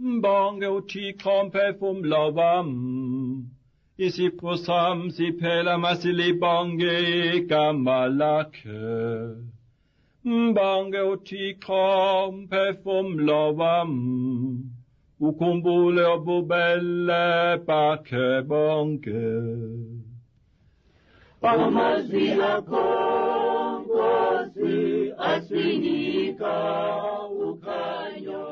Mbonge uThixo mphefumlo wam, isipho sam siphela masilibonge igama lakhe. Mbonge uThixo mphefumlo wam, ukhumbule ububele bakhe bonke. Amazwi akho Nkosi asinika ukhanyo